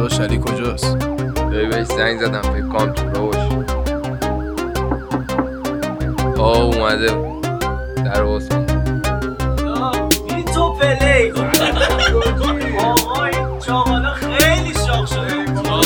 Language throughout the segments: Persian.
داداش علی کجاست؟ بهش زنگ زدم فکر کنم تو راه باشه. اومده در باز کن. بی تو پلی آقا این چاقالا خیلی شاق شده.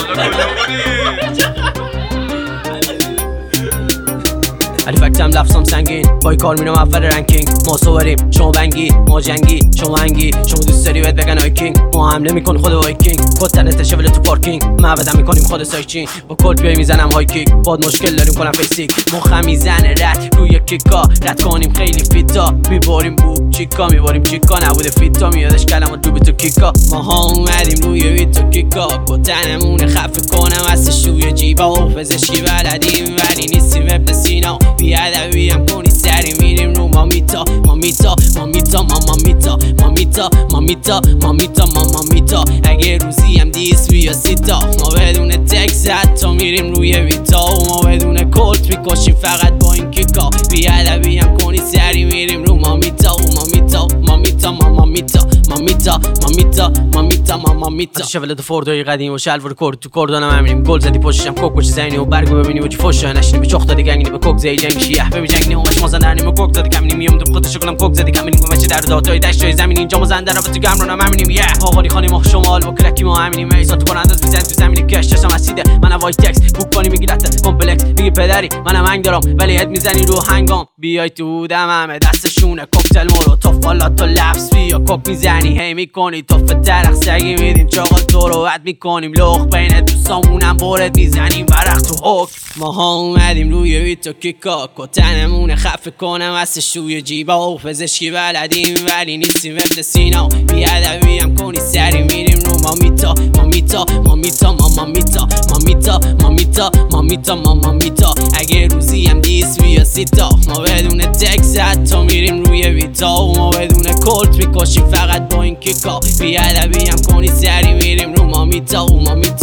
علی فکتم لفظم سنگین پای کار میرم اول رنکینگ. ما صوریم شما بنگی ما جنگی شما هنگی شما دوست داری بهت بگن آیکینگ. ما حمله میکنیم خود وایکینگ کتنت شوله تو پارکینگ. معبدم میکنیم خود سایچین با کلت بیای میزنم های کیک. باد مشکل داریم کنم فیسیک مخم میزنه رد روی کیکا. رد کنیم خیلی فیتا میباریم بوب چیکا میباریم چیکا. نبوده فیتا میادش کلمات دوبی تو کیکا. ما ها اومدیم روی ویتو کیکا. کتنمونه خفه کنم از شوی جیبا. پزشکی بلدیم ولی نیستیم ابن سینا. بیادبی هم کنی سری میریم رو مامیتا. مامیتا مامیتا مامیتا مامیتا مامیتا مامیتا مامیتا. اگه روزی هم دیس بیا سیتا. ما بدون تکس حتی میریم روی ویتا. ما بدون کلت میکشیم فقط با این کیکا. بیادبی هم کنی سری میریم رو مامیتا. مامیتا مامیتا مامیتا مامیتا مامیتا مامیتا مامیتا. شوله فوردای قدیم و شلوار کرد تو کردانم همینیم. گل زدی پشتم کوک پشت زنی و برگو ببینی و چی فوشا نشینی به چخ دادی گنگی به کوک زی جنگ شیح ببین جنگ نه اومش مازن درنیم و کوک زدی کمینی میوم تو خودش کنم کوک زدی کمینی و مچ در داتای دشتای زمین اینجا ما زنده رو تو گمرونم همینیم. یه آقاری خانی ما شمال با کرکی ما همینیم. ایسا تو انداز میزنی تو زمین کش چشم اسیده. منم وایت تکس بوک کنی میگی لات کمپلکس میگی پدری منم هنگ دارم ولی اد میزنی رو هنگام. بیای تو دم همه دستشونه کوکتل مولوتوف والا تو لفظ بیا کوک میزنی هی میکنی توف درخ سگی میدیم چاقال تو رو اد میکنیم لخ بین دوستامونم برد میزنیم ورق تو حک. ما ها اومدیم روی ویتو کیکا. کتنمونه خفه کنم از شوی جیبا. پزشکی بلدیم ولی نیستیم ابن سینا. بیادبی هم کنی سری میریم رو مامیتا. مامیتا مامیتا مامیتا مامیتا مامیتا مامیتا مامیتا. اگه روزی هم دیس بیا سیتا. ما بدون تکس حتی میریم روی ویتا. ما بدون کلت میکشیم فقط با این کیکا. بیادبی هم کنی سری میریم رو مامیتا.